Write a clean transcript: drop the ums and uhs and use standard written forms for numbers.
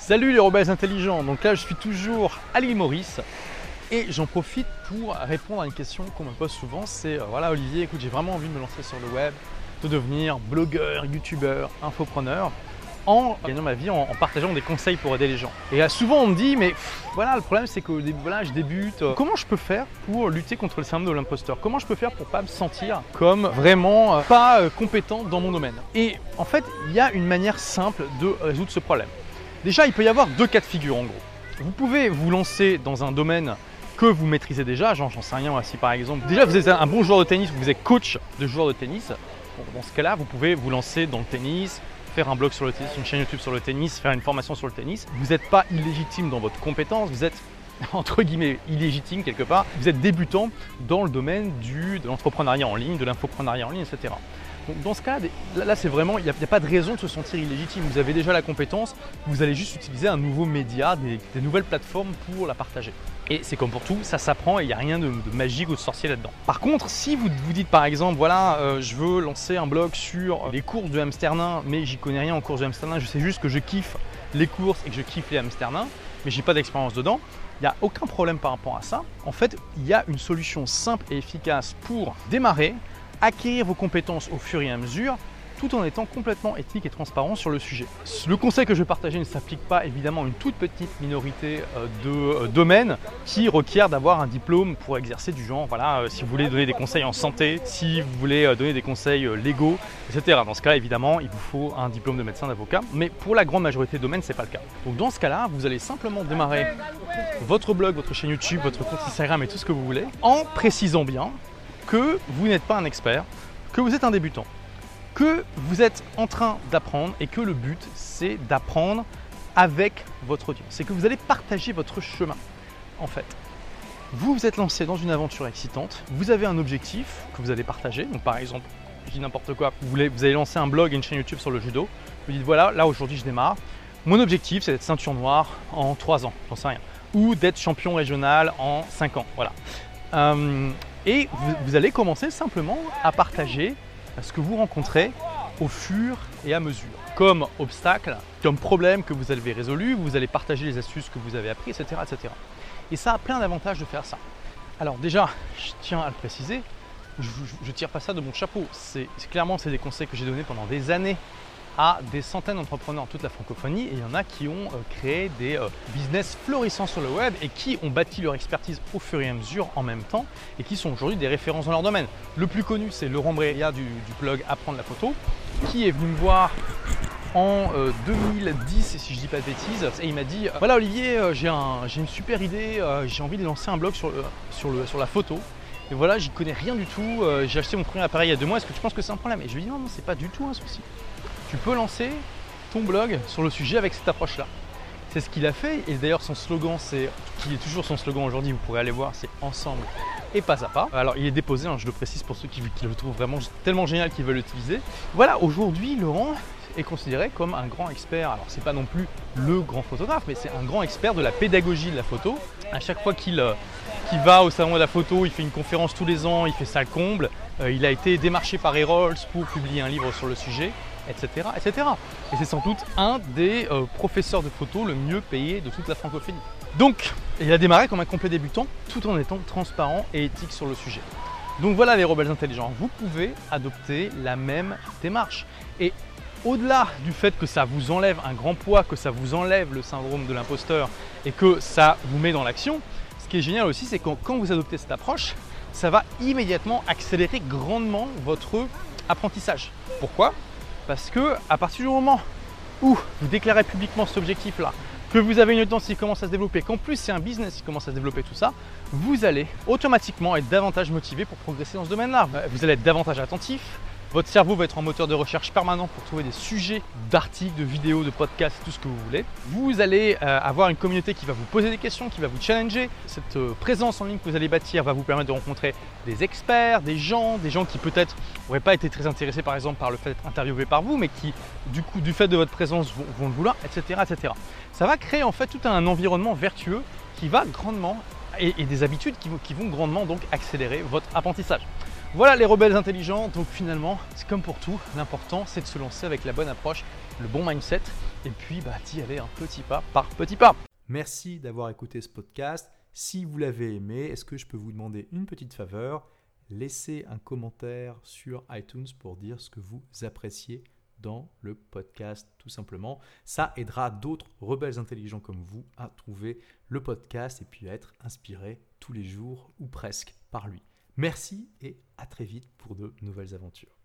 Salut les rebelles intelligents, donc là je suis toujours à l'île Maurice et j'en profite pour répondre à une question qu'on me pose souvent, c'est voilà Olivier, écoute j'ai vraiment envie de me lancer sur le web, de devenir blogueur, youtubeur, infopreneur en gagnant ma vie, en partageant des conseils pour aider les gens. Et souvent on me dit mais voilà le problème c'est que voilà, je débute, comment je peux faire pour lutter contre le syndrome de l'imposteur? Comment je peux faire pour pas me sentir comme vraiment pas compétent dans mon domaine? Et en fait il y a une manière simple de résoudre ce problème. Déjà, il peut y avoir deux cas de figure en gros. Vous pouvez vous lancer dans un domaine que vous maîtrisez déjà, genre j'en sais rien, si par exemple, déjà vous êtes un bon joueur de tennis, vous êtes coach de joueur de tennis, bon, dans ce cas-là, vous pouvez vous lancer dans le tennis, faire un blog sur le tennis, une chaîne YouTube sur le tennis, faire une formation sur le tennis. Vous n'êtes pas illégitime dans votre compétence, vous êtes entre guillemets illégitime quelque part, vous êtes débutant dans le domaine de l'entrepreneuriat en ligne, de l'infoprenariat en ligne, etc. Donc dans ce cas, là c'est vraiment, il n'y a pas de raison de se sentir illégitime. Vous avez déjà la compétence, vous allez juste utiliser un nouveau média, des nouvelles plateformes pour la partager. Et c'est comme pour tout, ça s'apprend et il n'y a rien de magique ou de sorcier là-dedans. Par contre, si vous vous dites par exemple, voilà, je veux lancer un blog sur les courses de hamster nain, mais j'y connais rien en courses de hamster nain, je sais juste que je kiffe les courses et que je kiffe les hamsters nains, mais j'ai pas d'expérience dedans, il n'y a aucun problème par rapport à ça. En fait, il y a une solution simple et efficace pour démarrer, acquérir vos compétences au fur et à mesure, tout en étant complètement éthique et transparent sur le sujet. Le conseil que je vais partager ne s'applique pas évidemment à une toute petite minorité de domaines qui requièrent d'avoir un diplôme pour exercer du genre, voilà, si vous voulez donner des conseils en santé, si vous voulez donner des conseils légaux, etc. Dans ce cas-là, évidemment, il vous faut un diplôme de médecin, d'avocat, mais pour la grande majorité de domaines, ce n'est pas le cas. Donc dans ce cas-là, vous allez simplement démarrer votre blog, votre chaîne YouTube, votre compte Instagram et tout ce que vous voulez, en précisant bien que vous n'êtes pas un expert, que vous êtes un débutant, que vous êtes en train d'apprendre et que le but c'est d'apprendre avec votre audience. C'est que vous allez partager votre chemin en fait. Vous vous êtes lancé dans une aventure excitante, vous avez un objectif que vous allez partager. Donc par exemple, je dis n'importe quoi, vous allez lancer un blog et une chaîne YouTube sur le judo. Vous dites voilà, là aujourd'hui je démarre. Mon objectif c'est d'être ceinture noire en 3 ans, j'en sais rien. Ou d'être champion régional en 5 ans, voilà. Et vous allez commencer simplement à partager ce que vous rencontrez au fur et à mesure. Comme obstacle, comme problème que vous avez résolu, vous allez partager les astuces que vous avez appris, etc., etc. Et ça a plein d'avantages de faire ça. Alors déjà, je tiens à le préciser, je ne tire pas ça de mon chapeau. Clairement, c'est des conseils que j'ai donnés pendant des années à des centaines d'entrepreneurs en toute la francophonie et il y en a qui ont créé des business florissants sur le web et qui ont bâti leur expertise au fur et à mesure en même temps et qui sont aujourd'hui des références dans leur domaine. Le plus connu, c'est Laurent Brélia du blog Apprendre la photo qui est venu me voir en 2010, si je dis pas de bêtises, et il m'a dit voilà Olivier, j'ai une super idée, j'ai envie de lancer un blog sur la photo. Et voilà, j'y connais rien du tout, j'ai acheté mon premier appareil il y a 2 mois, est-ce que tu penses que c'est un problème? Et je lui ai dit non, c'est pas du tout un souci. Tu peux lancer ton blog sur le sujet avec cette approche-là. C'est ce qu'il a fait et d'ailleurs son slogan, qui est toujours son slogan aujourd'hui, vous pourrez aller voir, c'est ensemble et pas à pas. Alors il est déposé, je le précise pour ceux qui le trouvent vraiment tellement génial qu'ils veulent l'utiliser. Voilà, aujourd'hui Laurent est considéré comme un grand expert. Alors c'est pas non plus le grand photographe, mais c'est un grand expert de la pédagogie de la photo. À chaque fois qu'il va au salon de la photo, il fait une conférence tous les ans, il fait ça le comble. Il a été démarché par Errols pour publier un livre sur le sujet, etc., etc. Et c'est sans doute un des professeurs de photo le mieux payé de toute la francophonie. Donc, il a démarré comme un complet débutant tout en étant transparent et éthique sur le sujet. Donc voilà les rebelles intelligents, vous pouvez adopter la même démarche. Et au-delà du fait que ça vous enlève un grand poids, que ça vous enlève le syndrome de l'imposteur et que ça vous met dans l'action, ce qui est génial aussi, c'est que quand vous adoptez cette approche, ça va immédiatement accélérer grandement votre apprentissage. Pourquoi ? Parce que à partir du moment où vous déclarez publiquement cet objectif-là, que vous avez une audience qui commence à se développer, qu'en plus c'est un business qui commence à se développer tout ça, vous allez automatiquement être davantage motivé pour progresser dans ce domaine-là. Vous allez être davantage attentif, votre cerveau va être en moteur de recherche permanent pour trouver des sujets d'articles, de vidéos, de podcasts, tout ce que vous voulez. Vous allez avoir une communauté qui va vous poser des questions, qui va vous challenger. Cette présence en ligne que vous allez bâtir va vous permettre de rencontrer des experts, des gens qui peut-être n'auraient pas été très intéressés par exemple par le fait d'être interviewés par vous, mais qui du fait de votre présence vont le vouloir, etc., etc. Ça va créer en fait tout un environnement vertueux qui va grandement et des habitudes qui vont grandement donc accélérer votre apprentissage. Voilà les rebelles intelligents, donc finalement, c'est comme pour tout, l'important c'est de se lancer avec la bonne approche, le bon mindset et puis d'y aller un petit pas par petit pas. Merci d'avoir écouté ce podcast. Si vous l'avez aimé, est-ce que je peux vous demander une petite faveur? Laissez un commentaire sur iTunes pour dire ce que vous appréciez dans le podcast, tout simplement. Ça aidera d'autres rebelles intelligents comme vous à trouver le podcast et puis à être inspirés tous les jours ou presque par lui. Merci et à très vite pour de nouvelles aventures.